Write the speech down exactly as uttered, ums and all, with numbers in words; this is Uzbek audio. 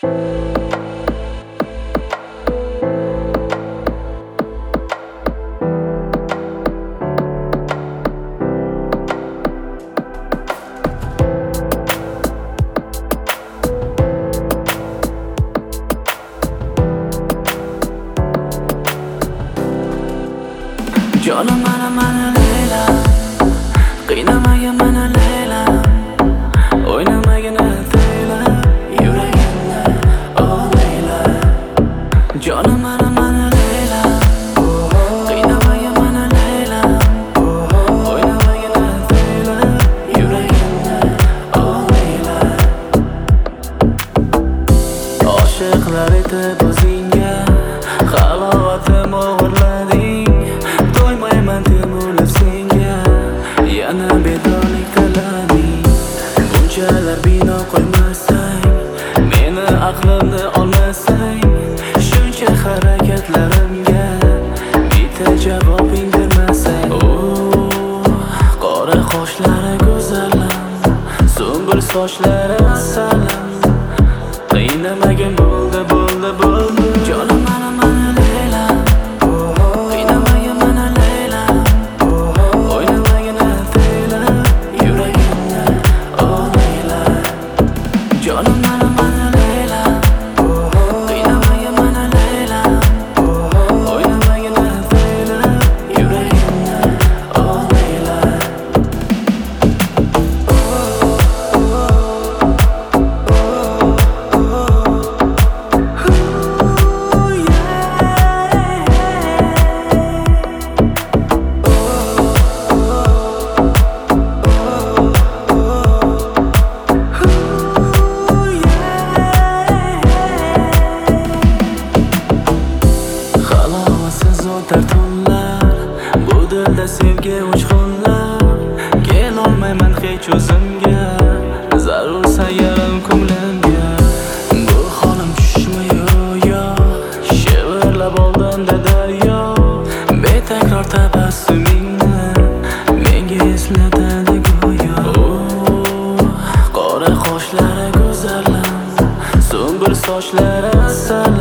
Jonim mana mana Leyla, qiynamagin mana Leyla, o'ynamagin Leyla, yuragimda oh Leyla. Jonim mana mana Leyla, qiynamagin mana Leyla, o'ynamagin Leyla, yuragimda oh Leyla. Oshiqlar etib o'zingga halovatim o'g'irlading. Yana bedorlik tilading, bunchalar bino qo'ymasang, meni aqlimni olmasang, shuncha harakatlarimga bitta javobing bermasang. Oh, qora qoshlari go'zalim, sumbul sochlari asalim, qiynamagin bo'ldi bo'ldi bo'ldi. Jonim mana mana Leyla, qiynamagin mana Leyla, jonim mana mana Leyla, qiynamagin mana Leyla, o'ynamagin Leyla, yuragimda oh Leyla. O'tar tunlar, bu dilda sevgi uchqunlar, kelolmayman hech o'zimga, zarursan yarim ko'nglimga. Bu holim tushmayo, shivirlab oldimda daryo, betakror tabassumingni menga eslatadi go'yo. Oh, qora qoshlari go'zalim, sumbul sochlari asal